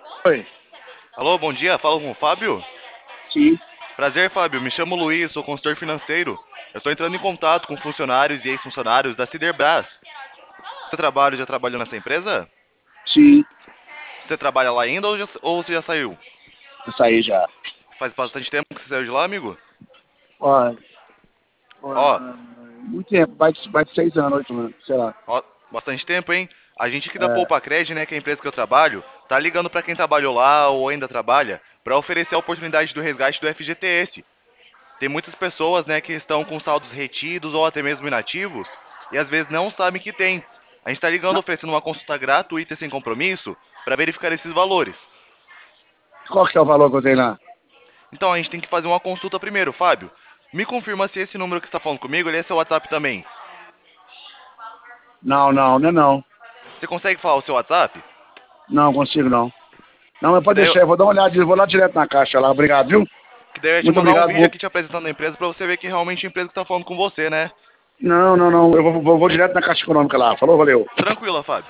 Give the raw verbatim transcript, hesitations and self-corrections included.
Oi, Alô, bom dia, fala com o Fábio? sim, Prazer, Fábio, me chamo Luiz, sou consultor financeiro. Eu estou entrando em contato com funcionários e ex-funcionários da Ciderbras. Você trabalha, já trabalhou nessa empresa? sim, Você trabalha lá ainda ou, já- ou você já saiu? eu saí já. Faz bastante tempo que você saiu de lá, amigo? Ó, ó, Ó, muito tempo, vai de, vai de seis anos, oito anos, sei lá. ó, bastante tempo, hein? A gente aqui da É, Poupa Cred, né, que é a empresa que eu trabalho, tá ligando para quem trabalhou lá ou ainda trabalha, para oferecer a oportunidade do resgate do F G T S. Tem muitas pessoas, né, que estão com saldos retidos ou até mesmo inativos e às vezes não sabem que tem. A gente está ligando na- oferecendo uma consulta gratuita e sem compromisso para verificar esses valores. qual que é o valor que eu tenho lá? Então a gente tem que fazer uma consulta primeiro, Fábio. Me confirma se esse número que está falando comigo, ele é seu WhatsApp também. Não, não, não é não. Você consegue falar o seu WhatsApp? Não consigo não. Não, mas Que pode daí, eu, deixar, eu vou dar uma olhada, eu vou lá direto na caixa lá, obrigado, viu? que daí eu ia te Muito mandar um obrigado. vídeo Vou... aqui te apresentando a empresa para você ver que realmente é a empresa que está falando com você, né? Não, não, não, eu vou, vou, vou direto na caixa econômica lá. Falou, valeu. Tranquilo, Fábio.